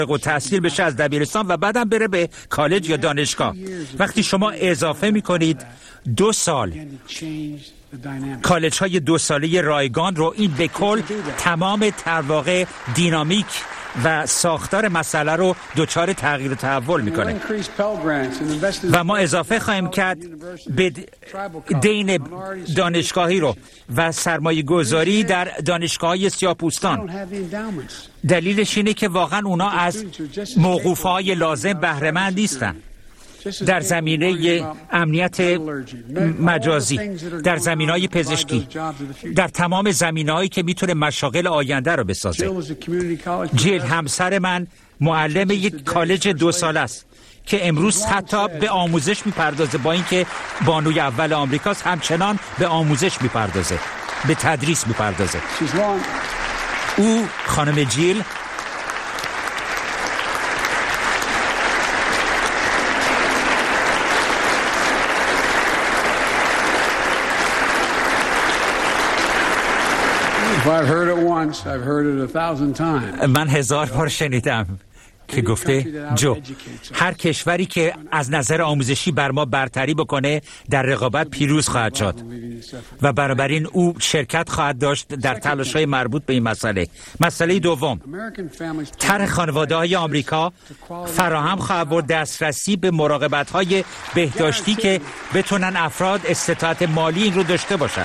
فارغ التحصیل بشه از دبیرستان و بعدم بره به کالج یا دانشگاه. وقتی شما اضافه میکنید 2 سال کالج های 2 ساله رایگان رو، این به کل تمام در واقع دینامیک و ساختار مسئله رو دچار تغییر و تحول میکنه. و ما اضافه خواهیم کرد به دین دانشگاهی رو و سرمایه گذاری در دانشگاه‌های سیاه‌پوستان. دلیلش اینه که واقعا اونا از موقوفه‌های لازم بهره مند نیستن. در زمینه امنیت مجازی، در زمینه‌های پزشکی، در تمام زمینه‌هایی که میتونه مشاغل آینده رو بسازه. جیل همسر من معلم یک کالج 2 ساله است که امروز حتی به آموزش میپردازه، با اینکه بانوی اول آمریکاست همچنان به آموزش میپردازه، به تدریس میپردازه. او خانم جیل من 1000 بار شنیدم که گفته جو، هر کشوری که از نظر آموزشی بر ما برتری بکنه در رقابت پیروز خواهد شد و بنابراین او شرکت خواهد داشت در تلاش‌های مربوط به این مسئله. مسئله دوم، طرح خانواده‌های آمریکا فراهم خواهد بود دسترسی به مراقبت‌های بهداشتی که بتونن افراد استطاعت مالی این رو داشته باشن.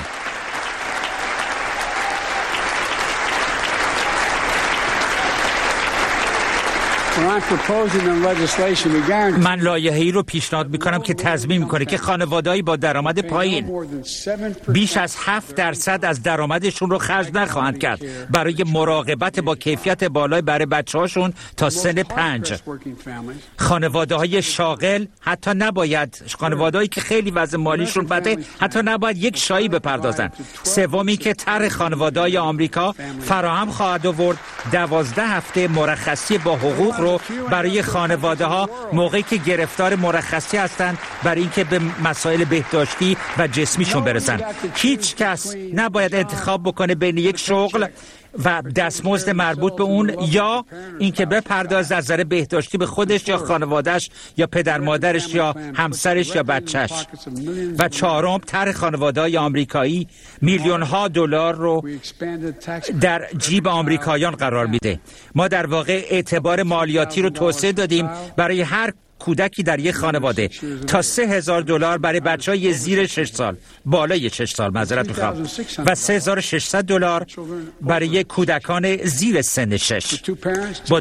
من لایحه‌ای رو پیشنهاد میکنم که تضمین میکنه که خانواده‌ای با درآمد پایین بیش از 7% از درآمدشون رو خرج نخواهند کرد برای مراقبت با کیفیت بالای برای بچه‌هاشون تا سن 5. خانواده‌های شاغل حتی نباید، خانواده‌ای که خیلی وضع مالیشون بده حتی نباید یک شایی بپردازن. سومی که طرح خانواده‌های آمریکا فراهم خواهد آورد 12 هفته مرخصی با حقوق رو برای خانواده ها موقعی که گرفتار مرخصی هستند برای اینکه به مسائل بهداشتی و جسمیشون برسن. هیچ کس نباید انتخاب بکنه بین یک شغل و دستمزد مربوط به اون یا اینکه بپردازه از نظر بهداشتی به خودش یا خانواده‌اش یا پدر مادرش یا همسرش یا بچهش. و 4م، طرح خانواده‌های آمریکایی میلیون‌ها دلار رو در جیب آمریکاییان قرار میده. ما در واقع اعتبار مالیاتی رو توسعه دادیم برای هر کودکی در یک خانواده تا $3000 برای بچه‌های زیر 6 سال، بالای 6 سال معذرت میخوام، و $3600 برای کودکان زیر سن 6. با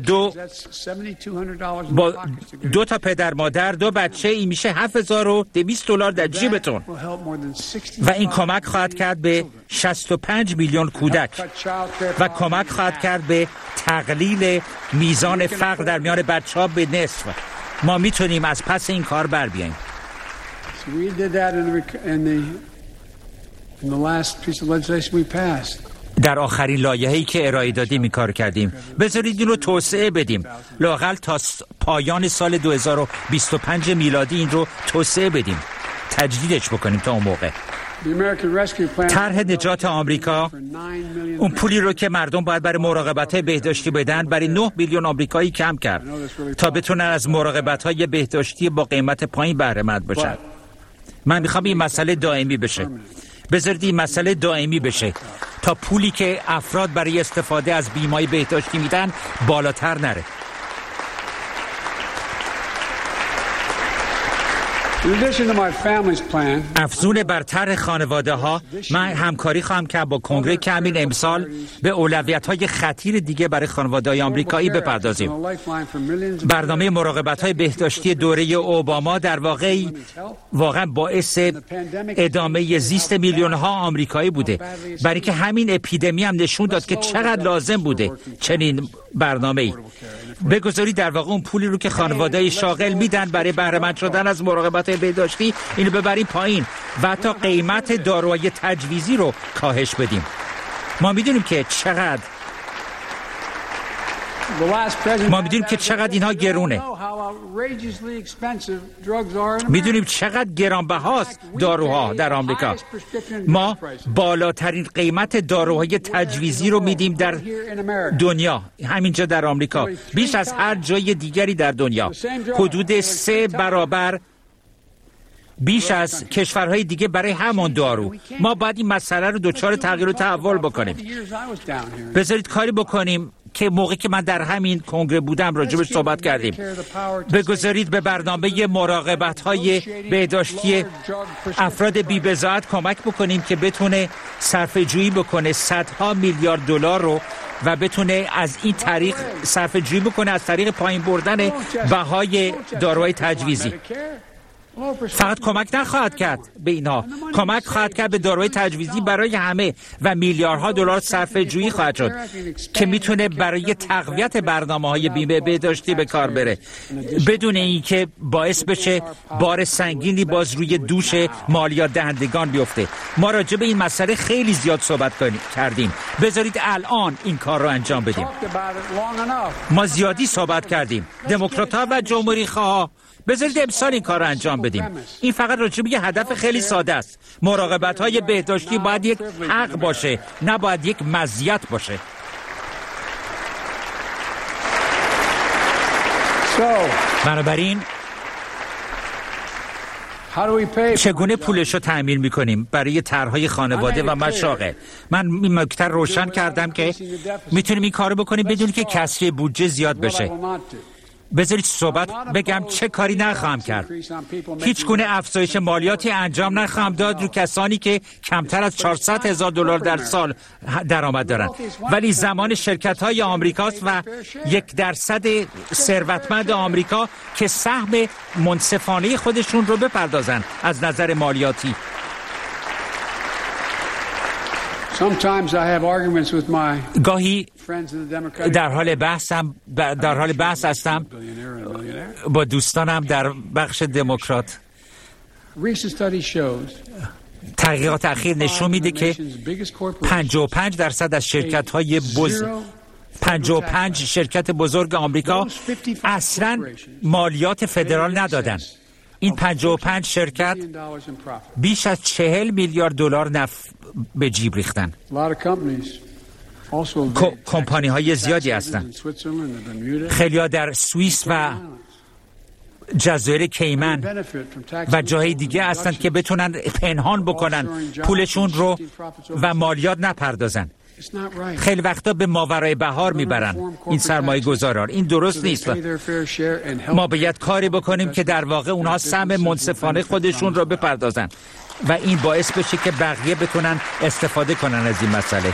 دو تا پدر مادر 2 بچه این میشه $7200 در جیبتون و این کمک خواهد کرد به 65 میلیون کودک و کمک خواهد کرد به تقلیل میزان فقر در میان بچه‌ها به نصف. ما میتونیم از پس این کار بر بیاییم. در آخرین لایحه‌ای که ارائه دادیم این کار کردیم. بذارید این رو توسعه بدیم، لااقل تا پایان سال 2025 میلادی این رو توسعه بدیم، تجدیدش بکنیم تا اون موقع. طرح نجات آمریکا، اون پولی رو که مردم باید برای مراقبت‌های بهداشتی بدن برای 9 میلیون آمریکایی کم کرد تا بتونن از مراقبت‌های بهداشتی با قیمت پایین بهره مند باشن. من میخوام این مسئله دائمی بشه. بذارید این مسئله دائمی بشه تا پولی که افراد برای استفاده از بیمه‌های بهداشتی میدن بالاتر نره. افزون بر طرح خانواده ها، من همکاری خواهم کرد با کنگره که همین امسال به اولویت های خطیر دیگه برای خانواده های آمریکایی بپردازیم. برنامه مراقبت های بهداشتی دوره اوباما در واقعا باعث ادامه زیست میلیون ها آمریکایی بوده، برای که همین اپیدمی هم نشون داد که چقدر لازم بوده چنین برنامه‌ای. بگذارید در واقع اون پولی رو که خانواده‌های شاغل میدن برای بهره مند شدن از مراقبت بهداشتی اینو ببریم پایین و حتی قیمت داروهای تجویزی رو کاهش بدیم. ما میدونیم که چقدر ما میدونیم که چقدر اینها گرونه. میدونیم چقدر گرانبهاست داروها در آمریکا. ما بالاترین قیمت داروهای تجویزی رو میدیم در دنیا، همینجا در آمریکا، بیش از هر جای دیگری در دنیا، حدود 3 برابر بیش از کشورهای دیگه برای همون دارو. ما باید این مسئله رو دچار تغییر و تحول بکنیم. بذارید کاری بکنیم که موقعی که من در همین کنگره بودم راجبش صحبت کردیم. بگذارید به برنامه مراقبت‌های بهداشتی افراد بی‌بضاعت کمک بکنیم که بتونه صرفه‌جویی بکنه صدها میلیارد دلار رو و بتونه از این طریق صرفه‌جویی بکنه از طریق پایین بردن بهای داروهای تجویزی. فقط کمک نخواهد کرد به اینها، کمک خواهد کرد به داروهای تجویزی برای همه و میلیاردها دلار صرفه جویی خواهد شد که میتونه برای تقویت برنامه‌های بیمه بهداشتی به کار بره، بدون اینکه باعث بشه بار سنگینی باز روی دوش مالیات دهندگان بیفته. ما راجع به این مسئله خیلی زیاد صحبت کردیم. بذارید الان این کار رو انجام بدیم. ما زیادی صحبت کردیم، دموکرات‌ها و جمهوری‌خواها. بذارید امسال این کار رو انجام بدیم. این فقط راجع به یه هدف خیلی ساده است. مراقبت‌های بهداشتی باید یک حق باشه، نه باید یک مزیت باشه. بنابراین چگونه پولش رو تأمین می‌کنیم برای طرح‌های خانواده و مشاغل؟ من این نکته روشن کردم که میتونیم این کارو بکنیم بدون که کسری بودجه زیاد بشه. بذارید صحبت بگم چه کاری نخواهم کرد. هیچ گونه افزایش مالیاتی انجام نخواهم داد رو کسانی که کمتر از 400,000 دلار در سال درآمد دارند. ولی زمان شرکت‌های آمریکاست و 1% ثروتمند آمریکا که سهم منصفانه خودشون رو بپردازن از نظر مالیاتی. گاهی در حال بحث هستم با دوستانم در بخش دموکرات. تحقیقات اخیر نشون میده که 55% از شرکت‌های 55 شرکت بزرگ آمریکا اصلاً مالیات فدرال ندادن. این 55 شرکت بیش از 40 میلیارد دلار نفع به جیب ریختن. کمپانی های زیادی هستن. خیلی‌ها در سوئیس و جزایر کیمن و جاهای دیگه هستن که بتونن پنهان بکنن پولشون رو و مالیات نپردازن. خیلی وقتا به ماورای بهار میبرن این سرمایه گذاران. این درست نیست. ما باید کاری بکنیم که در واقع اونها سهم منصفانه خودشون رو بپردازن و این باعث بشه که بقیه بتونن استفاده کنن از این مسئله.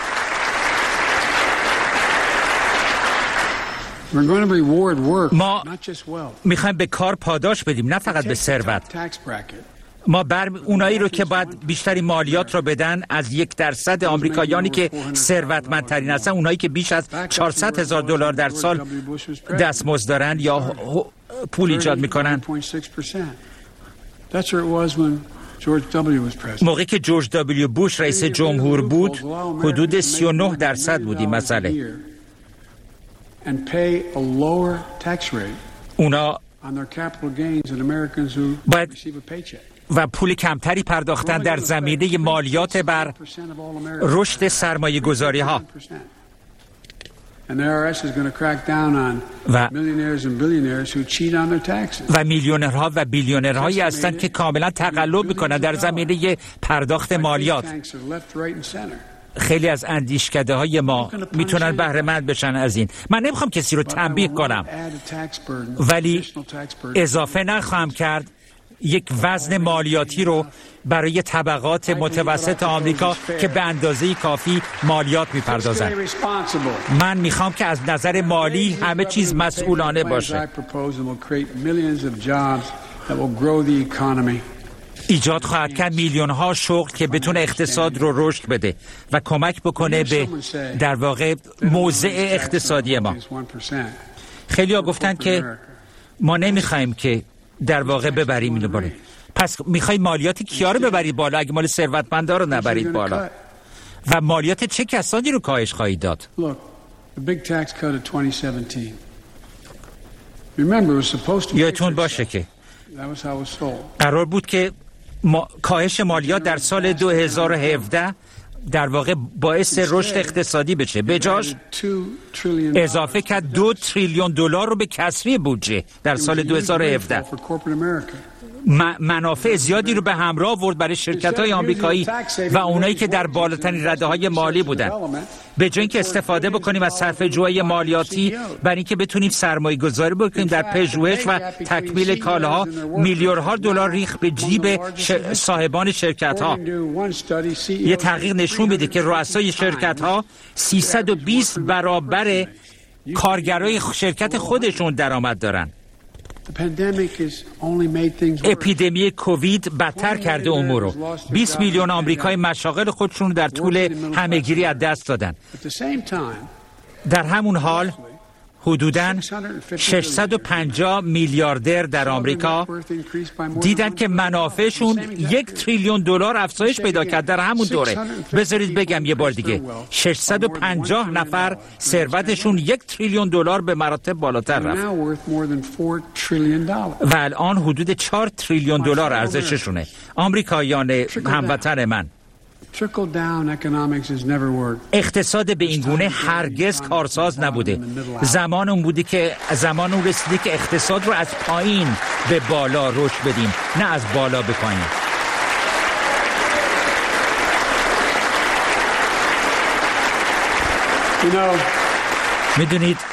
ما میخوایم به کار پاداش بدیم، نه فقط به ثروت. ما اونایی رو که باید بیشتری مالیات رو بدن از 1% آمریکایانی که ثروتمندترین هستن، اونایی که بیش از 400,000 دلار در سال دستمزد دارن یا پول ایجاد میکنن. موقعی که جورج دبلیو بوش رئیس جمهور بود حدود 39% بود این مسئله. اونا باید و پول کمتری پرداختن در زمینه مالیات بر رشد سرمایه گذاری ها و میلیونرها و بیلیونرهایی هستند که کاملا تقلب میکنن در زمینه پرداخت مالیات. خیلی از اندیشکده های ما میتونن بهره مند بشن از این. من نمیخوام کسی رو تنبیه کنم، ولی اضافه نخواهم کرد یک وزن مالیاتی رو برای طبقات متوسط آمریکا که به اندازه کافی مالیات میپردازن. من میخوام که از نظر مالی همه چیز مسئولانه باشه. ایجاد خواهد کرد میلیون‌ها شغل که بتونه اقتصاد رو رشد بده و کمک بکنه به در واقع موضع اقتصادی ما. خیلی‌ها گفتن که ما نمیخوایم که در واقع ببریم اینو بالا. پس میخواید مالیات کیا رو ببرید بالا اگه مال ثروتمندا رو نبرید بالا؟ و مالیات چه کسانی رو کاهش خواهید داد؟ یادتون باشه که قرار بود که کاهش مالیات در سال 2017 در واقع باعث رشد اقتصادی بشه، به جاش اضافه کرد 2 تریلیون دلار رو به کسری بودجه در سال 2017. منافع زیادی رو به همراه آورد برای شرکت‌های آمریکایی و اونایی که در بالاترین رده‌های مالی بودن. به جای اینکه استفاده بکنیم از صرفه‌جویی مالیاتی برای اینکه بتونیم سرمایه‌گذاری بکنیم در پژوهش و تکمیل کالاها، میلیاردها دلار ریخت به جیب صاحبان شرکت‌ها. یه تحقیق نشون میده که رؤسای شرکت‌ها 320 برابر کارگرای شرکت خودشون درآمد دارن. اپیدمی کووید بدتر کرده امور رو. 20 میلیون آمریکایی مشاغل خودشون رو در طول همهگیری از دست دادن. در همون حال حدوداً 650 میلیاردر در آمریکا دیدن که منافعشون 1 تریلیون دلار افزایش پیدا کرد در همون دوره. بذارید بگم یه بار دیگه، 650 نفر ثروتشون 1 تریلیون دلار به مراتب بالاتر رفت و الان حدود 4 تریلیون دلار ارزششونه. آمریکایان هموطن من، اقتصاد به این گونه هرگز کارساز نبوده. زمان اون رسیده که اقتصاد رو از پایین به بالا رشد بدیم، نه از بالا به پایین. میدونید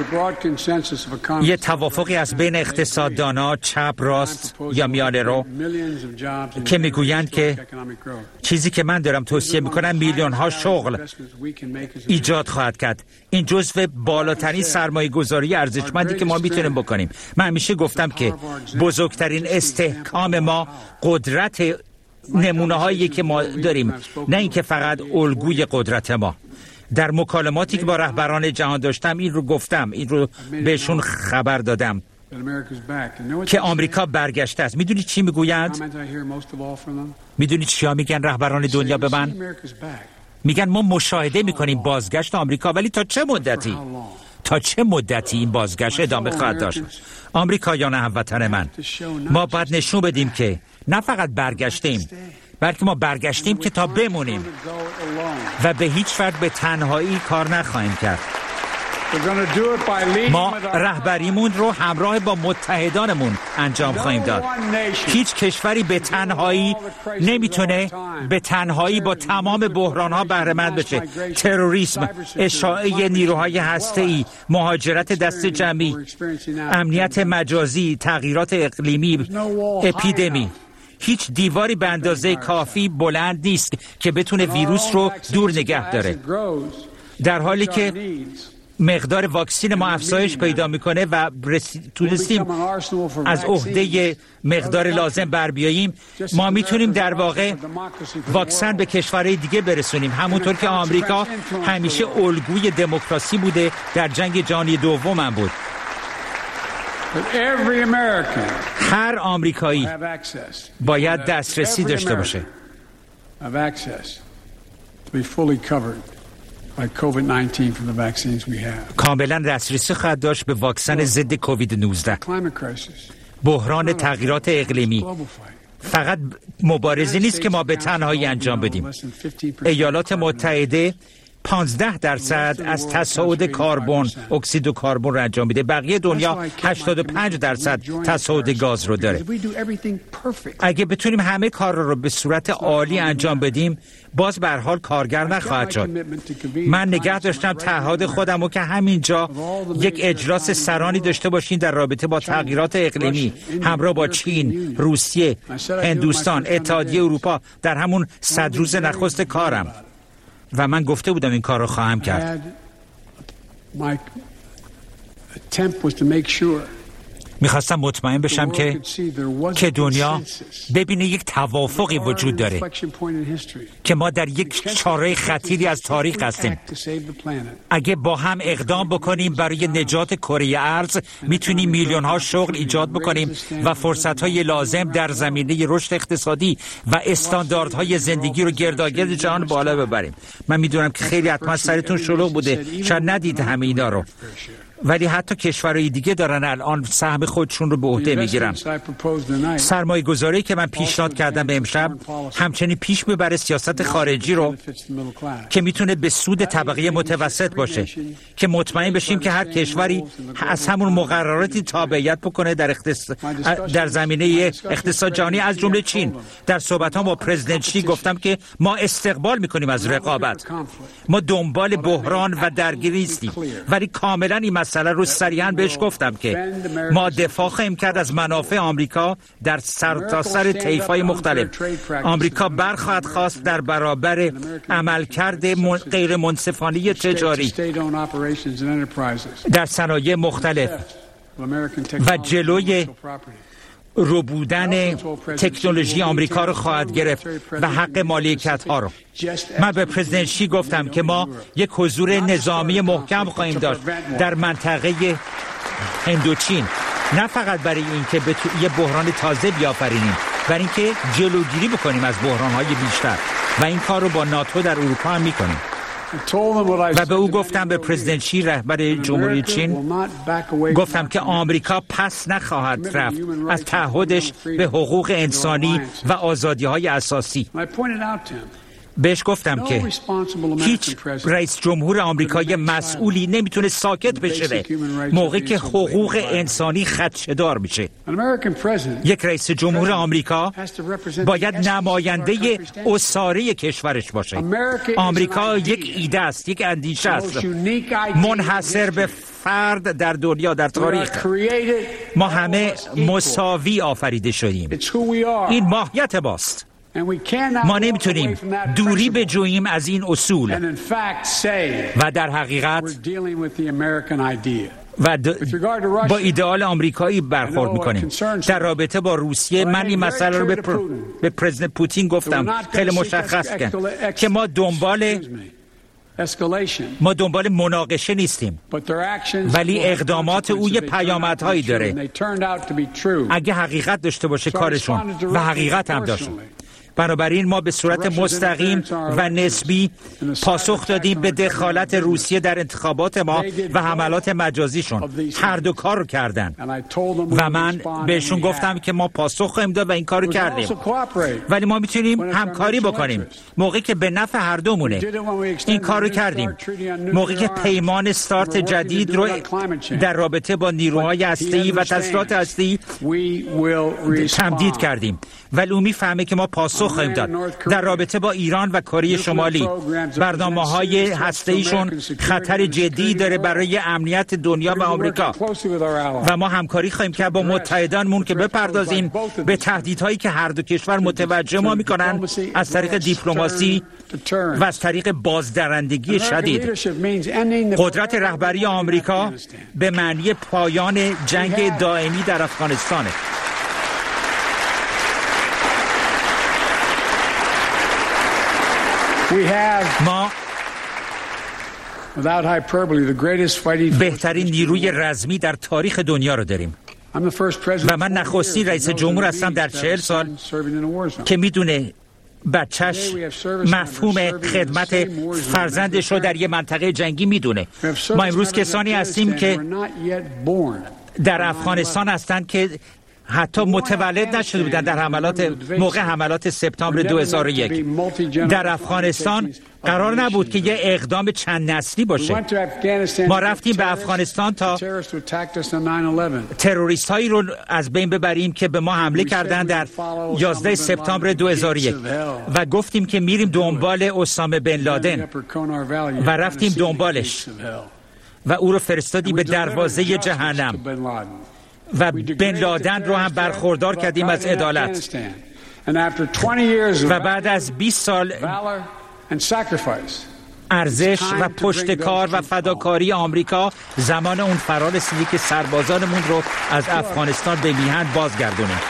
یه توافقی از بین اقتصاددانا چپ راست یا میانه رو که میگویند که چیزی که من دارم توصیه میکنم میلیون ها شغل ایجاد خواهد کرد. این جزو بالاترین سرمایه گذاری ارزشمندی که ما میتونیم بکنیم. من همیشه گفتم که بزرگترین استحکام ما قدرت نمونه هایی که ما داریم، نه اینکه فقط الگوی قدرت ما. در مکالماتی که با رهبران جهان داشتم این رو گفتم، این رو بهشون خبر دادم که آمریکا برگشته است. میدونید چی میگویند؟ میدونید چیا میگن رهبران دنیا به من؟ میگن ما مشاهده میکنیم بازگشت آمریکا، ولی تا چه مدتی؟ تا چه مدتی این بازگشت ادامه خواهد داشت؟ آمریکایان هموطن من، ما باید نشون بدیم که نه فقط برگشتیم، بلکه ما برگشتیم که تا بمونیم و به هیچ فرد به تنهایی کار نخواهیم کرد. ما رهبریمون رو همراه با متحدانمون انجام خواهیم داد. هیچ کشوری به تنهایی نمیتونه به تنهایی با تمام بحران‌ها بهره مند بشه. تروریسم، اشاعه نیروهای هسته‌ای، مهاجرت دست جمعی، امنیت مجازی، تغییرات اقلیمی، اپیدمی. هیچ دیواری به اندازه کافی بلند نیست که بتونه ویروس رو دور نگه داره. در حالی که مقدار واکسین ما افزایش پیدا میکنه و تونستیم از عهده مقدار لازم بر بیاییم، ما میتونیم در واقع واکسن به کشورهای دیگه برسونیم، همونطور که آمریکا همیشه الگوی دموکراسی بوده، در جنگ جهانی دوم هم بود. هر آمریکایی باید دسترسی داشته باشه کاملا دسترسی خواهد داشت به واکسن ضد کووید 19. بحران تغییرات اقلیمی فقط مبارزه نیست که ما به تنهایی انجام بدیم. ایالات متحده 15% از تصاعد کربن، اکسید و کربن رو انجام میده. بقیه دنیا 85% تصاعد گاز رو داره. اگه بتونیم همه کار رو به صورت عالی انجام بدیم، باز به هر حال کارگر نخواهد شد. من نگه داشتم تعهد خودم رو که همینجا یک اجلاس سرانی داشته باشیم در رابطه با تغییرات اقلیمی همراه با چین، روسیه، هندوستان، اتحادیه اروپا در همون 100 روز نخست کارم. و من گفته بودم این کار رو خواهم کرد. میخواستم مطمئن بشم که دنیا ببینه یک توافقی وجود داره که ما در یک چاره خطیری از تاریخ هستیم. اگه با هم اقدام بکنیم برای نجات کره ارض میتونیم میلیون ها شغل ایجاد بکنیم و فرصت های لازم در زمینه رشد اقتصادی و استانداردهای زندگی رو گرداگرد جهان بالا ببریم. من میدونم که خیلی حتما سرتون شلوغ بوده، شاید ندید همه اینا رو، ولی حتی کشورهای دیگه دارن الان سهم خودشون رو به عهده میگیرن. سرمایه گذاری که من پیشنهاد کردم به امشب همچنین پیش میبره سیاست خارجی رو که میتونه به سود طبقه متوسط باشه، که مطمئن بشیم که هر کشوری از همون مقرراتی تابعیت بکنه در زمینه اقتصاد جهانی، از جمله چین. در صحبت‌ها با پرزیدنت شی گفتم که ما استقبال میکنیم از رقابت، ما دنبال بحران و درگیری نیستیم، ولی کاملا این مسئله رو صریحاً بهش گفتم که ما دفاع خواهیم کرد از منافع آمریکا در سرتاسر طیف‌های مختلف. آمریکا برخواهد خواست در برابر عملکرد غیر منصفانه تجاری در صنایع مختلف و جلوی ربودن تکنولوژی آمریکا رو خواهد گرفت و حق مالکیت ها رو. من به پرزیدنت شی گفتم که ما یک حضور نظامی محکم خواهیم داشت در منطقه هندوچین، نه فقط برای اینکه یه بحران تازه بیافرینیم، برای اینکه جلوگیری بکنیم از بحران‌های بیشتر، و این کار رو با ناتو در اروپا هم می‌کنیم. و به او گفتم، به پرزیدنت شی رهبر جمهوری چین گفتم که آمریکا پس نخواهد رفت از تعهدش به حقوق انسانی و آزادی‌های اساسی. بهش گفتم که هیچ رئیس جمهور آمریکایی مسئولی نمیتونه ساکت بشه موقعی که حقوق انسانی خدشه‌دار میشه. یک رئیس جمهور آمریکا باید نماینده اساره کشورش باشه. آمریکا یک ایده است، یک اندیشه است منحصر به فرد در دنیا، در تاریخ. ما همه مساوی آفریده شدیم، این ماهیت ماست. ما نمیتونیم دوری بجوییم از این اصول و در حقیقت با ایدئال آمریکایی برخورد میکنیم. در رابطه با روسیه من این مسئله رو به پرزیدنت پوتین گفتم خیلی مشخص که ما دنبال مناقشه نیستیم، ولی اقدامات او یه پیامدهایی داره. اگه حقیقت داشته باشه کارشون، و حقیقت هم داشت. بنابراین ما به صورت مستقیم و نسبی پاسخ دادیم به دخالت روسیه در انتخابات ما و حملات مجازیشون. هر دو کار رو کردن و من بهشون گفتم که ما پاسخ خواهیم داد و این کار رو کردیم، ولی ما میتونیم همکاری بکنیم موقعی که به نفع هر دومونه. این کار رو کردیم موقعی که پیمان استارت جدید رو در رابطه با نیروهای هسته‌ای و تسلیحات هسته‌ای تمدید کردیم، ولی او میفهمه که ما پاسخ خواهیم داد. در رابطه با ایران و کره شمالی، برنامه‌های هسته‌ایشون خطر جدی داره برای امنیت دنیا و آمریکا، و ما همکاری خواهیم کرد با متحدانمون که بپردازیم به تهدیدهایی که هر دو کشور متوجه ما میکنن از طریق دیپلماسی و از طریق بازدارندگی شدید. قدرت رهبری آمریکا به معنی پایان جنگ دائمی در افغانستانه. ما بهترین نیروی رزمی در تاریخ دنیا رو داریم و من نخستین رئیس جمهور هستم در 40 سال که میدونه بچهش مفهوم خدمت فرزندش رو در یه منطقه جنگی میدونه. ما امروز کسانی هستیم که در افغانستان هستند که حتی متولد نشده بودن در موقع حملات سپتامبر 2001. در افغانستان قرار نبود که یه اقدام چند نسلی باشه. ما رفتیم به افغانستان تا تروریست هایی رو از بین ببریم که به ما حمله کردن در 11 سپتامبر 2001 و گفتیم که میریم دنبال اسامه بن لادن و رفتیم دنبالش و او رو فرستادیم به دروازه جهنم و بن لادن رو هم برخوردار کردیم از عدالت. و بعد از 20 سال ارزش و پشتکار و فداکاری آمریکا زمان اون فرا رسیده که سربازانمون رو از افغانستان به میهن بازگردونیم.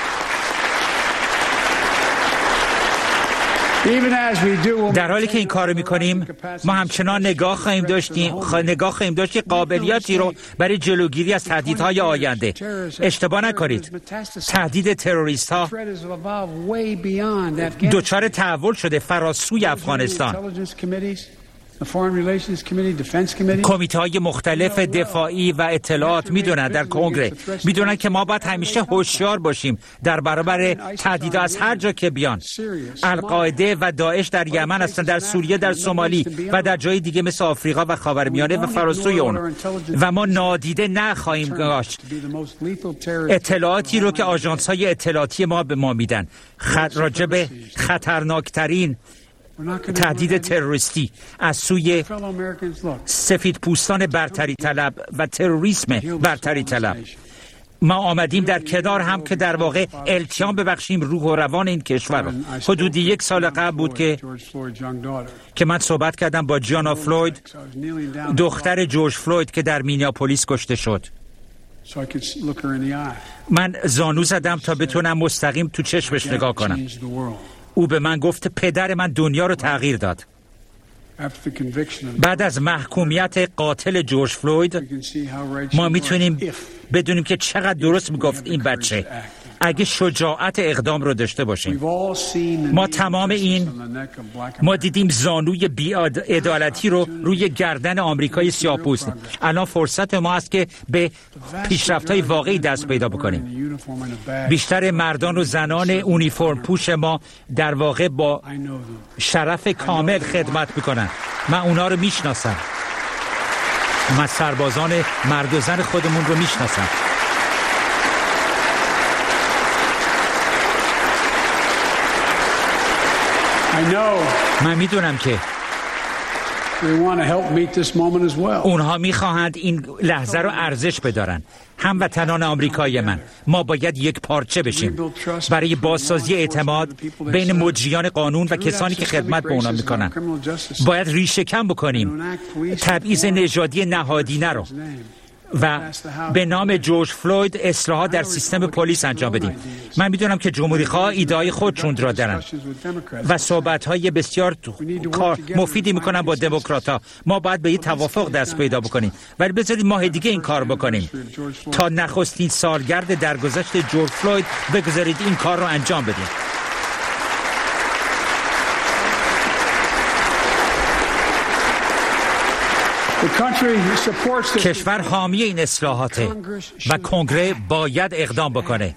در حالی که این کارو میکنیم ما همچنان نگاه خواهیم داشت قابلیتی رو برای جلوگیری از تهدیدهای آینده. اشتباه نکنید، تهدید تروریست ها دچار تحول شده فراسوی افغانستان. کمیته های مختلف دفاعی و اطلاعات میدونن در کنگره میدونن که ما باید همیشه هوشیار باشیم در برابر تهدیدها از هر جا که بیان. القاعده و داعش در یمن هستن، در سوریه، در سومالی و در جای دیگه مثل آفریقا و خاورمیانه و فراسوی اون، و ما نادیده نخواهیم داشت اطلاعاتی رو که آژانس های اطلاعاتی ما به ما میدن راجع به خطرناکترین تهدید تروریستی از سوی سفید پوستان برتری طلب و تروریسم برتری طلب. ما آمدیم در کنار هم که در واقع التیام ببخشیم روح و روان این کشور رو. حدودی 1 سال قبل بود که من صحبت کردم با جیانا فلوید، دختر جورج فلوید که در مینیاپولیس کشته شد. من زانو زدم تا بتونم مستقیم تو چشمش نگاه کنم. او به من گفت پدر من دنیا رو تغییر داد. بعد از محکومیت قاتل جورج فلوید ما میتونیم بدونیم که چقدر درست میگفت این بچه اگه شجاعت اقدام رو داشته باشیم. ما دیدیم زانوی بی‌عدالتی رو روی گردن آمریکای سیاه‌پوست. الان فرصت ما است که به پیشرفت‌های واقعی دست پیدا بکنیم. بیشتر مردان و زنان اونیفرم پوش ما در واقع با شرف کامل خدمت میکنن. من اونا رو میشناسم. من سربازان مرد و زن خودمون رو میشناسم. من میدونم که اونها میخواهند این لحظه رو ارزش بدارن. هموطنان آمریکایی من، ما باید یک پارچه بشیم برای بازسازی اعتماد بین مجریان قانون و کسانی که خدمت به اونا میکنن. باید ریشه کم بکنیم تبعیض نژادی نهادینه رو و به نام جورج فلوید اصلاحات در سیستم پلیس انجام بدیم. من میدونم که جمهوری‌خواه ایده‌های خودشون را دارن و صحبت‌های بسیار مفیدی میکنن با دموکرات‌ها. ما باید به یه توافق دست پیدا بکنیم، ولی بذارید ماه دیگه این کار بکنیم تا نخستین سالگرد درگذشت جورج فلوید بگذارید این کار رو انجام بدیم. کشور حامی این اصلاحاته و کنگره باید اقدام بکنه.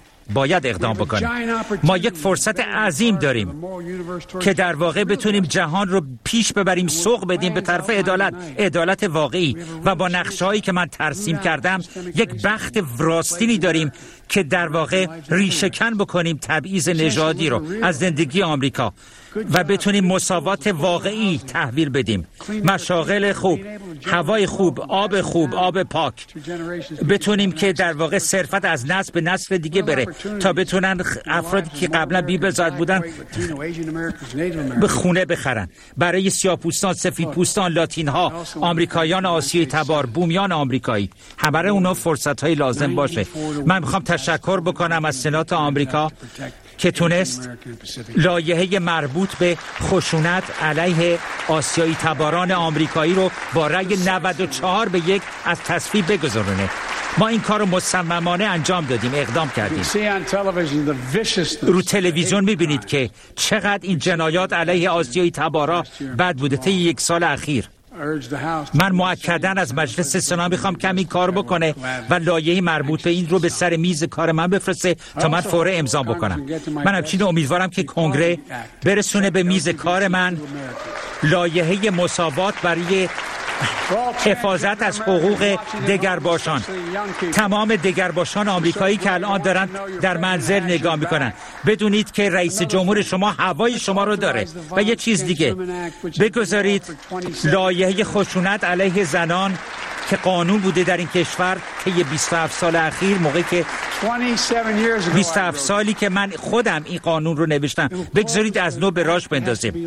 ما یک فرصت عظیم داریم که در واقع بتونیم جهان رو پیش ببریم، سوق بدیم به طرف عدالت واقعی، و با نقشه‌هایی که من ترسیم کردم یک بخت راستینی داریم که در واقع ریشه‌کن بکنیم تبعیض نژادی رو از زندگی آمریکا و بتونیم مساوات واقعی تحویل بدیم. مشاغل خوب، هوای خوب، آب پاک، بتونیم که در واقع ثروت از نسل به نسل دیگه بره تا بتونن افرادی که قبلا بی‌بضاعت بودن به خونه بخرن. برای سیاه‌پوستان، سفیدپوستان، لاتین ها، آمریکایان آسیایی تبار، بومیان آمریکایی، همه اونا فرصت‌های لازم باشه. من میخوام تشکر بکنم از سنات آمریکا که تونست لایحه مربوط به خشونت علیه آسیایی تباران آمریکایی رو با رأی 94-1 از تصویب بگذارونه. ما این کار رو مصممانه انجام دادیم، اقدام کردیم. رو تلویزیون میبینید که چقدر این جنایات علیه آسیایی تبارا بد بوده طی 1 سال اخیر. من مؤکداً از مجلس سنا میخوام کمی کار بکنه و لایحه مربوط به این رو به سر میز کار من بفرسته تا من فوره امضا بکنم. من همچنین امیدوارم که کنگره برسونه به میز کار من لایحه مساوات برای حفاظت از حقوق دگرباشان. تمام دگرباشان آمریکایی که الان دارن در منزل نگاه میکنن، بدونید که رئیس جمهور شما هوای شما رو داره. و یه چیز دیگه، بگذارید لایحه خشونت علیه زنان که قانون بوده در این کشور که یه 27 سال اخیر، موقعی که 27 سالی که من خودم این قانون رو نوشتم، بگذارید از نو به راش بندازیم.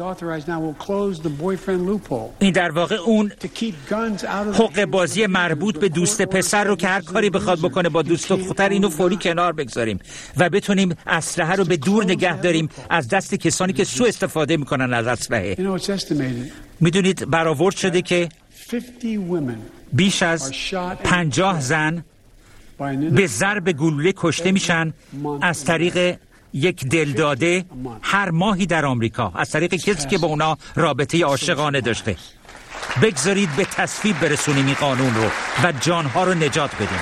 این در واقع اون حقوق بازی مربوط به دوست پسر رو که هر کاری بخواد بکنه با دوست دختر، اینو فوری کنار بگذاریم و بتونیم اسلحه رو به دور نگه داریم از دست کسانی که سوء استفاده میکنن از اسلحه. میدونید برآورد شده که بیش از 50 زن به ضرب گلوله کشته میشن از طریق یک دلداده هر ماهی در آمریکا، از طریق کسی که با اونا رابطه عاشقانه داشته. بگذارید به تصویب برسونیم این قانون رو و جانها رو نجات بدیم.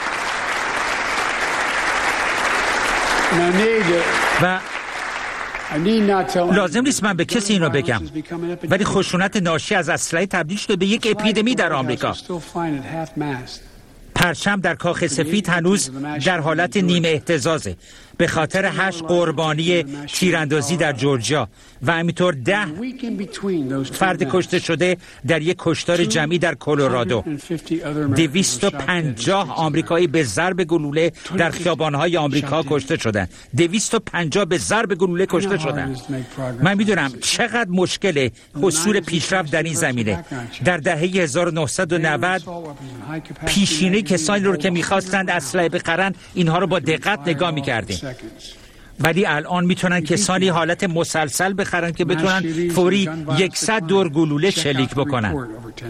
و لازم نیست من به کسی این رو بگم، ولی خشونت ناشی از اسلحه تبدیل شده به یک اپیدمی در آمریکا. پرچم در کاخ سفید هنوز در حالت نیمه اهتزازه به خاطر 8 قربانی تیراندازی در جورجیا و همینطور 10 فرد کشته شده در یک کشتار جمعی در کلرادو. 250 آمریکایی به ضرب گلوله در خیابان‌های آمریکا کشته شدند. 250 به ضرب گلوله کشته شدند. من میدونم چقدر مشکل حصول پیشرفت در این زمینه. در دهه 1990 پیشینه کسانی رو که می‌خواستند اسلحه بخرن اینها رو با دقت نگاه می‌کردیم، ولی الان میتونن کسانی حالت مسلسل بخرن که بتونن فوری 100 دور گلوله شلیک بکنن.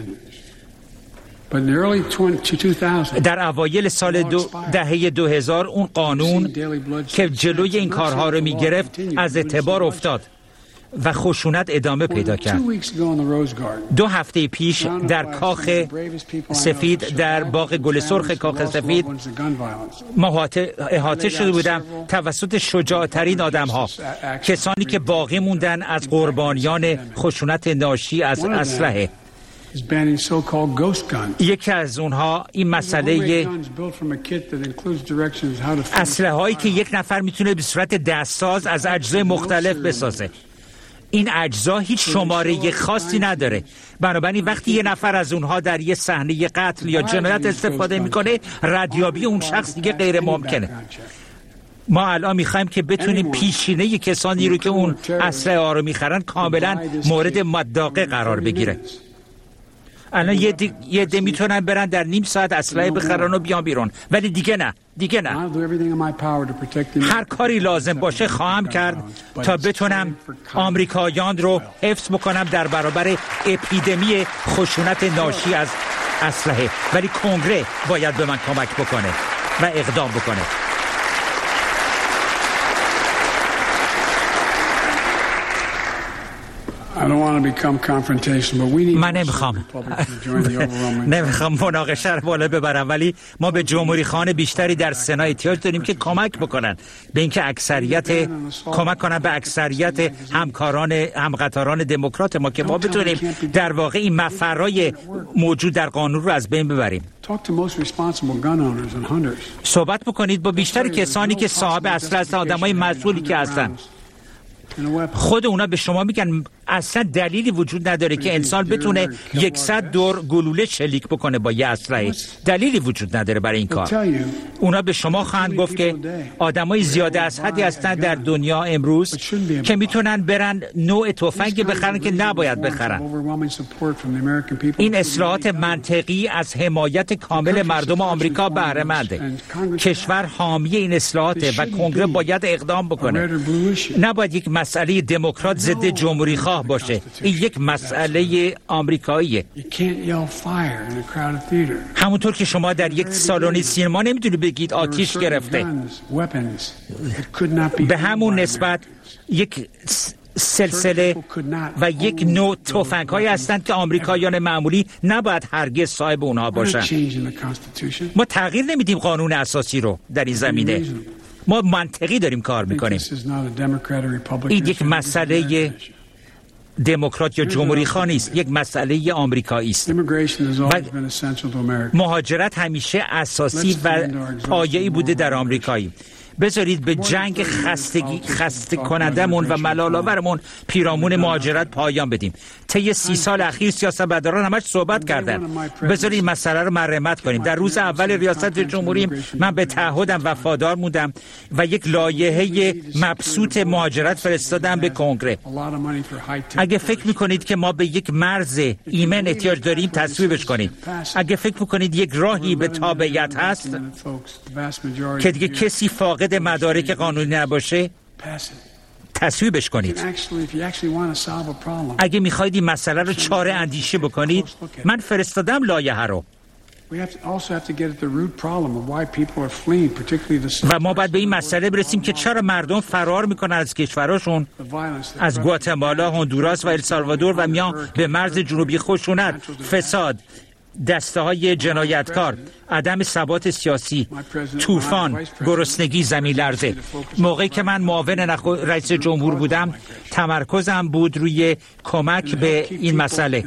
در اوایل سال دهه 2000 اون قانون که جلوی این کارها رو میگرفت از اعتبار افتاد و خشونت ادامه پیدا کرد. 2 هفته پیش در کاخ سفید، در باغ گل سرخ کاخ سفید، ما احاطه شده بودم توسط شجاع‌ترین آدم‌ها، کسانی که باقی موندن از قربانیان خشونت ناشی از اسلحه. یکی از اونها این مسئله اسلحه‌هایی که یک نفر میتونه به صورت دستساز از اجزای مختلف بسازه. این اجزا هیچ شماره خاصی نداره، بنابراین وقتی یه نفر از اونها در یه صحنه قتل یا جنایت استفاده میکنه، ردیابی اون شخص دیگه غیر ممکنه. ما الان میخوایم که بتونیم پیشینه کسانی رو که اون اسلحه ها رو میخرن کاملا مورد مداقه قرار بگیره. الان یه عده میتونن برن در نیم ساعت اسلحه بخرن و بیان بیرون، ولی دیگه نه. هر کاری لازم باشه خواهم کرد تا بتونم آمریکایان رو حفظ بکنم در برابر اپیدمی خشونت ناشی از اسلحه، ولی کنگره باید به من کمک بکنه و اقدام بکنه. من نمیخوام مناقشه رو بالا ببرم، ولی ما به جمهوری خان بیشتری در سنا احتیاج داریم که کمک بکنن به اینکه کمک کنن به اکثریت همقطاران دموکرات ما که ما بتونیم در واقع این مفرای موجود در قانون رو از بین ببریم. صحبت بکنید با بیشتر کسانی که صاحب اسلحه هستن، آدمای مسئولی که هستن. خود اونا به شما میگن اصلا دلیلی وجود نداره که انسان بتونه 100 دور گلوله شلیک بکنه با یه اسلحه. دلیلی وجود نداره برای این کار. اونا به شما خواهند گفت که آدمای زیاده از حدی هستن در دنیا امروز که میتونن برن نوع تفنگی بخرن که نباید بخرن. این اصلاحات منطقی از حمایت کامل مردم آمریکا بهره منده. کشور حامی این اصلاحاته و کنگره باید اقدام بکنه. نباید یک مسئله دموکرات ضد جمهوری خواه باشه. این یک مسئله آمریکاییه. همونطور که شما در یک سالن سینما نمیتونی بگید آتش گرفته. به همون نسبت یک سلسله و یک نوع تفنگ‌هایی هستند که آمریکاییان معمولی نباید هرگز صاحب اونها باشن. ما تغییر نمیدیم قانون اساسی رو در این زمینه. ما منطقی داریم کار میکنیم. این یک مسئله دموکرات یا جمهوری خواه نیست، یک مسئله آمریکایی است. مهاجرت همیشه اساسی و پایه‌ای بوده در آمریکایی بذارید به جنگ خسته کنندمون و ملال‌آورمون پیرامون مهاجرت پایان بدیم. طی 30 سال اخیر سیاستمداران همش صحبت کردن. بذارید این مسئله رو مرمت کنیم. در روز اول ریاست جمهوریم من به تعهدم وفادار موندم و یک لایحه مبسوط مهاجرت فرستادم به کنگره. اگه فکر میکنید که ما به یک مرز ایمن احتیاج داریم تصویبش کنید. اگه فکر میکنید یک راهی به تابعیت هست که دیگه کسی فاقد مدارک قانونی نباشه تصویبش کنید. اگه میخواید این مسئله رو چاره اندیشه بکنید من فرستادم لایحه رو و ما باید به این مسئله برسیم که چرا مردم فرار میکنن از کشوراشون، از گواتمالا، هندوراس و السالوادور و میان به مرز جنوبی خشونت، فساد، دسته های جنایتکار، عدم ثبات سیاسی، طوفان، گرسنگی، زمین لرزه. موقعی که من معاون رئیس جمهور بودم تمرکزم بود روی کمک به این مسئله.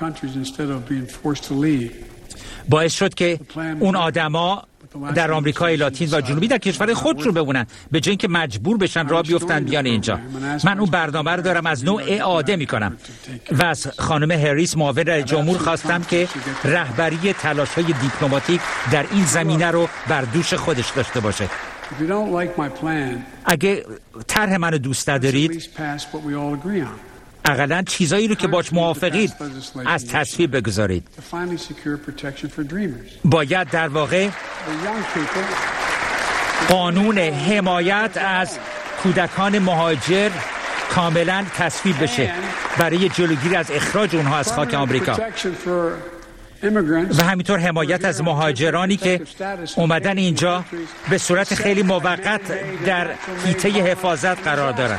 باعث شد که اون آدما در آمریکای لاتین و جنوبی در کشور خودشون بمونن به جای اینکه مجبور بشن راه بیفتن بیان اینجا. من اون برنامه رو دارم از نوع اعاده میکنم و از خانم هریس معاون رئیس جمهور خواستم که رهبری تلاش‌های دیپلماتیک در این زمینه رو بر دوش خودش داشته باشه. اگه طرح منو دوست ندارید اقلاً چیزایی رو که باش موافقید از تصویب بگذارید. باید در واقع قانون حمایت از کودکان مهاجر کاملاً تصویب بشه برای جلوگیری از اخراج اونها از خاک آمریکا و همینطور حمایت از مهاجرانی که اومدن اینجا به صورت خیلی موقت در حیطه حفاظت قرار دارند.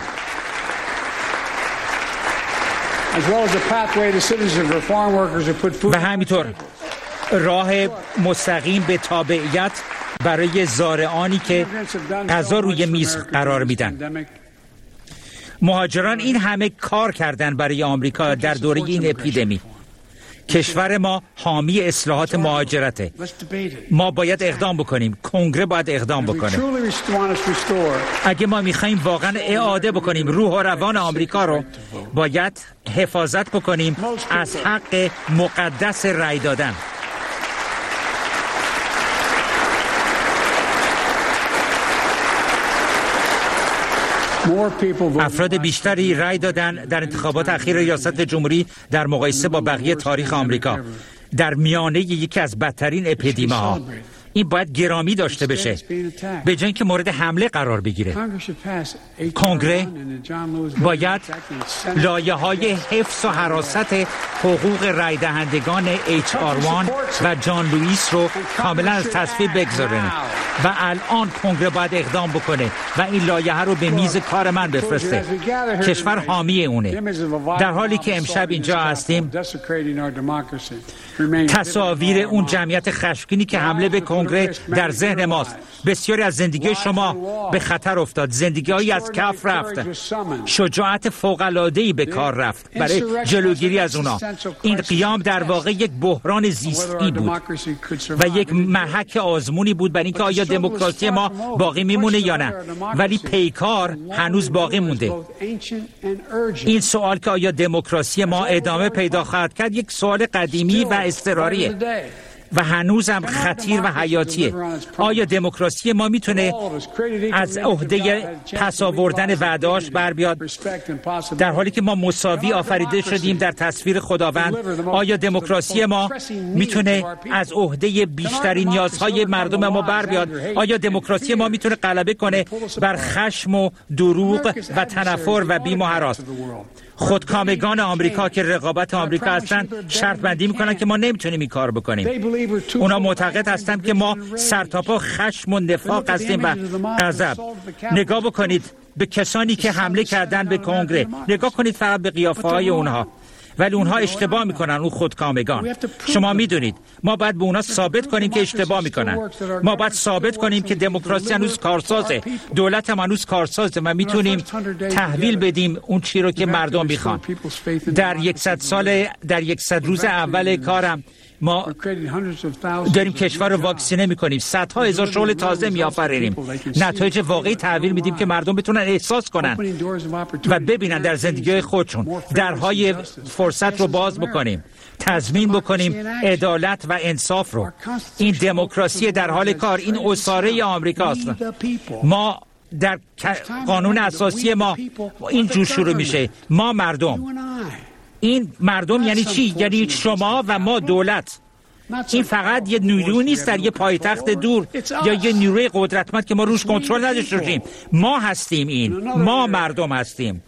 و همینطور راه مستقیم به تابعیت برای زارعانی که غذا روی میز قرار میدن. مهاجران این همه کار کردن برای آمریکا در دوره این اپیدمی. کشور ما حامی اصلاحات مهاجرته. ما باید اقدام بکنیم. کنگره باید اقدام بکنه. اگه ما میخوایم واقعا اعاده بکنیم روح و روان آمریکا رو باید حفاظت بکنیم از حق مقدس رأی دادن. افراد بیشتری رأی دادن در انتخابات اخیر ریاست جمهوری در مقایسه با بقیه تاریخ آمریکا در میانه یکی از بدترین اپیدمی‌ها. این باید گرامی داشته بشه به جای اینکه مورد حمله قرار بگیره. کنگره باید لایحه‌های حفظ و حراست حقوق رای دهندگان HR1 و جان لوئیس رو کاملا از تصویب بگذارونه و الان کنگره باید اقدام بکنه و این لایحه رو به میز کار من بفرسته. کشور حامی اونه. در حالی که امشب اینجا هستیم تصاویر اون جمعیت خشمگینی که حمله به کنگره در ذهن ماست. بسیاری از زندگی شما به خطر افتاد. زندگی‌هایی از کف رفت. شجاعت فوق‌العاده‌ای به کار رفت برای جلوگیری از اونا. این قیام در واقع یک بحران زیستی بود و یک محک آزمونی بود برای اینکه آیا دموکراسی ما باقی میمونه یا نه. ولی پیکار هنوز باقی مونده. این سوال که آیا دموکراسی ما ادامه پیدا خواهد کرد یک سوال قدیمی و اضطراریه و هنوزم خطیر و حیاتیه. آیا دموکراسی ما میتونه از عهده پس آوردن وعده‌اش بر بیاد در حالی که ما مساوی آفریده شدیم در تصویر خداوند؟ آیا دموکراسی ما میتونه از عهده بیشترین نیازهای مردم ما بر بیاد؟ آیا دموکراسی ما میتونه غلبه کنه بر خشم و دروغ و تنفر و بیم و هراس؟ خودکامگان آمریکا که رقابت آمریکا هستن شرط بندی میکنن که ما نمیتونیم این کار بکنیم. اونا معتقد هستن که ما سرتاپا خشم و نفاق هستیم و غضب. نگاه بکنید به کسانی که حمله کردن به کنگره. نگاه کنید فقط به قیافه های اونها. ولی اونها اشتباه میکنن. اون خودکامگان. شما میدونید ما باید به اونها ثابت کنیم که اشتباه میکنن. ما باید ثابت کنیم که دموکراسی هنوز کارسازه، دولت هم هنوز کارسازه و میتونیم تحویل بدیم اون چی رو که مردم میخوان. در 100 روز اول کارم ما داریم کشور رو واکسینه میکنیم، صدها هزار شغل تازه میآفرینیم، نتایج واقعی تحویل میدیم که مردم بتونن احساس کنن و ببینن در زندگی خودشون. درهای فرصت رو باز بکنیم، تضمین بکنیم عدالت و انصاف رو. این دموکراسی در حال کار، این اساره آمریکاست. ما در قانون اساسی ما اینجور شروع میشه، ما مردم. این مردم یعنی چی؟ یعنی شما و ما دولت. این فقط یه نیرو نیست در یه پایتخت دور یا یه نیروی قدرتمند که ما روش کنترل نداشته باشیم. ما هستیم، این ما مردم هستیم.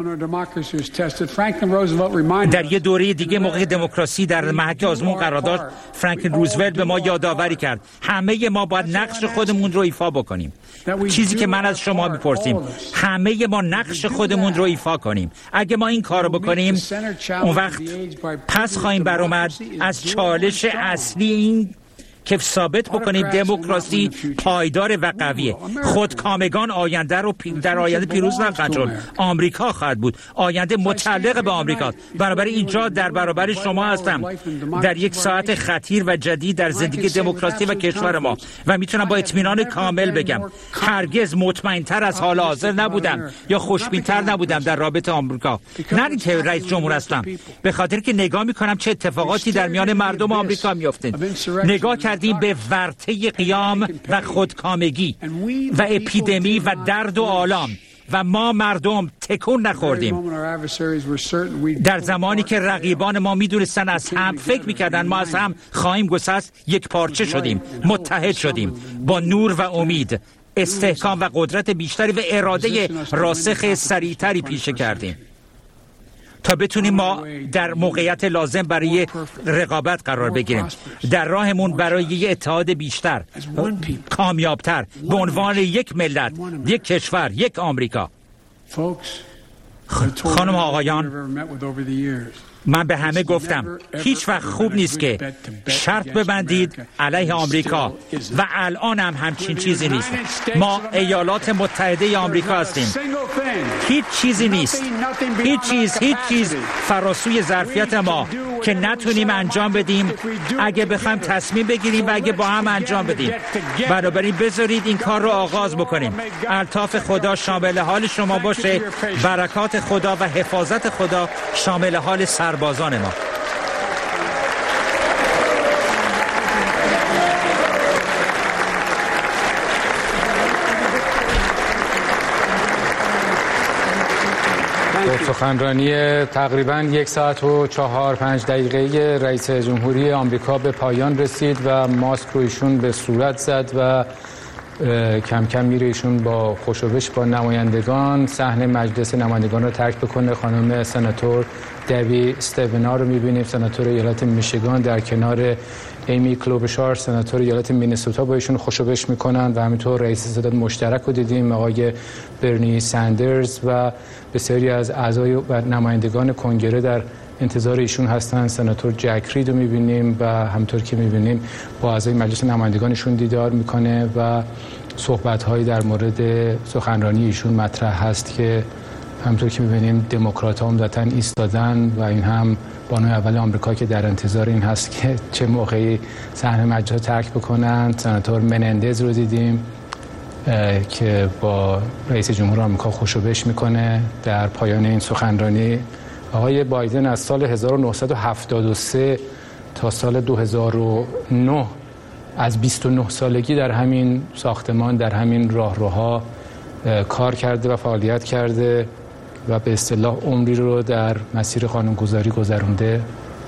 در یه دوره دیگه موقع دموکراسی در محک آزمون قرار داشت، فرانکلین روزولت به ما یادآوری کرد همه ما باید نقش خودمون رو ایفا بکنیم. چیزی که من از شما میپرسیم، همه ما نقش خودمون رو ایفا کنیم. اگه ما این کارو بکنیم، اون وقت پس خواهیم برآمد از چالش اصلی این که ثابت بکنیم دموکراسی پایدار و قویه. خودکامگان آینده رو در آینده پیروز نخواهند شد. آمریکا خواهد بود، آینده متعلق به آمریکا. بنابراین اینجا در برابر شما هستم در یک ساعت خطیر و جدید در زندگی دموکراسی و کشور ما و میتونم با اطمینان کامل بگم هرگز مطمئن‌تر از حال حاضر نبودم یا خوشبین‌تر نبودم در رابطه آمریکا. نه اینکه رئیس جمهور هستم، به خاطر که نگاه میکنم چه اتفاقاتی در میان مردم آمریکا میفته. نگاه کردیم به ورطه قیام و خودکامگی و اپیدمی و درد و آلام و ما مردم تکون نخوردیم. در زمانی که رقیبان ما میدونستن از هم فکر میکردن ما از هم خواهیم گسست، یک پارچه شدیم، متحد شدیم با نور و امید، استحکام و قدرت بیشتری و اراده راسخ سریعتری پیشه کردیم تا بتونیم ما در موقعیت لازم برای رقابت قرار بگیریم، در راهمون برای یه اتحاد بیشتر، کامیابتر، به عنوان یک ملت، یک کشور، یک آمریکا. خانم و آقایان، من به همه گفتم هیچ وقت خوب نیست که شرط ببندید علیه آمریکا و الان هم همچین چیزی نیست. ما ایالات متحده آمریکا هستیم. هیچ چیزی نیست، هیچ چیز فراسوی ظرفیت ما که نتونیم انجام بدیم اگه بخوایم تصمیم بگیریم و اگه با هم انجام بدیم. بنابراین بذارید این کار رو آغاز بکنیم. الطاف خدا شامل حال شما باشه، برکات خدا و حفاظت خدا شامل حال سربازان ما. سخنرانی تقریباً 1 ساعت و 4-5 دقیقه رئیس جمهوری آمریکا به پایان رسید و ماسک رو ایشون به صورت زد و کم کم میره ایشون با خوشوبش با نمایندگان صحنه مجلس نمایندگان رو ترک بکنه. خانم سناتور دبی استیونا رو میبینیم، سناتور ایالت میشیگان، در کنار ایمی کلوبشار سناتور ایالت مینسوتا با ایشون خوشوبش میکنن و همینطور رئیس ستاد مشترک رو دیدیم، آقای برنی سندرز و بسیاری از اعضای و نمایندگان کنگره در انتظار ایشون هستن. سناتور جک رید رو میبینیم و همطور که میبینیم با اعضای مجلس نمایندگانشون دیدار میکنه و صحبت‌هایی در مورد سخنرانی ایشون مطرح هست که همطور که میبینیم دموکرات‌ها عمدتاً ایستادن و این هم بانوی اول آمریکا که در انتظار این هست که چه موقعی صحنه مجلس ترک بکنن. سناتور منندز رو دیدیم که با رئیس جمهور آمریکا خوشوبش میکنه. در پایان این سخنرانی آقای بایدن از سال 1973 تا سال 2009 از 29 سالگی در همین ساختمان، در همین راهروها کار کرده و فعالیت کرده و به اصطلاح عمری رو در مسیر قانونگذاری گذرونده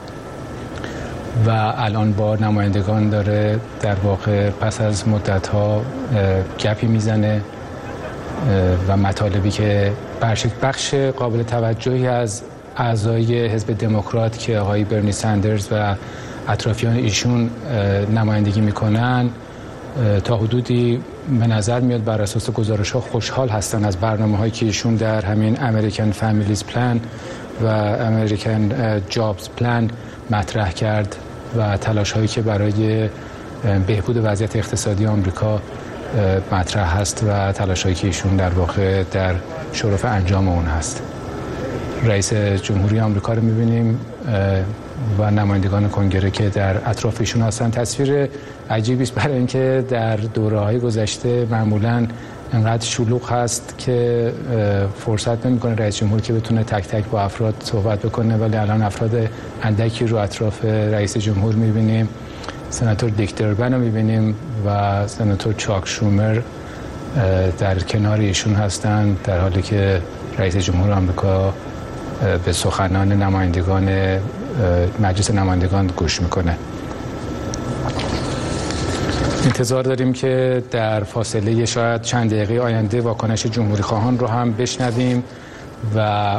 و الان با نمایندگان داره در واقع پس از مدت‌ها گپی میزنه و مطالبی که بخش قابل توجهی از اعضای حزب دموکرات که آقای برنی سندرز و اطرافیان ایشون نمایندگی میکنن تا حدودی به نظر میاد بر اساس گزارش‌ها خوشحال هستن از برنامه‌هایی که ایشون در همین امریکن فامیلیز پلان و امریکن جابز پلان مطرح کرد و تلاش‌هایی که برای بهبود وضعیت اقتصادی آمریکا مطرح هست و تلاش‌هایی که ایشون در واقع در شرف انجام اون هست. رئیس جمهوری آمریکا رو می‌بینیم و نمایندگان کنگره که در اطراف ایشون هستن. تصویر عجیبی است برای اینکه در دوره‌های گذشته معمولاً انقدر شلوغ هست که فرصت نمی‌کنه رئیس جمهور که بتونه تک تک با افراد صحبت بکنه، ولی الان افراد اندکی رو اطراف رئیس جمهور می‌بینیم. سناتور دیک دربن رو می‌بینیم و سناتور چاک شومر در کنار ایشون هستن، در حالی که رئیس جمهور آمریکا به سخنان نمایندگان مجلس نمایندگان گوش میکنه. انتظار داریم که در فاصله شاید چند دقیقه آینده واکنش جمهوری خواهان رو هم بشنویم و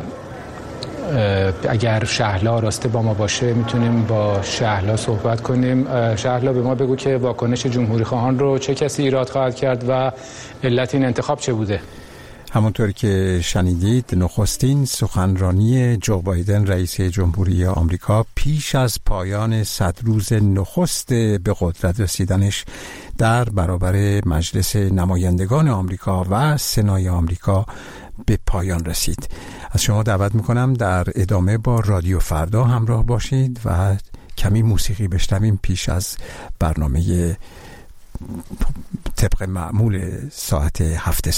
اگر شهلا راسته با ما باشه میتونیم با شهلا صحبت کنیم. شهلا، به ما بگو که واکنش جمهوری خواهان رو چه کسی ایراد خواهد کرد و علت این انتخاب چه بوده؟ همونطور که شنیدید، نخستین سخنرانی جو بایدن رئیس جمهوری آمریکا پیش از پایان 100 روز نخست به قدرت رسیدنش در برابر مجلس نمایندگان آمریکا و سنای آمریکا به پایان رسید. از شما دعوت میکنم در ادامه با رادیو فردا همراه باشید و کمی موسیقی بشنویم پیش از برنامه طبق معمول ساعت 7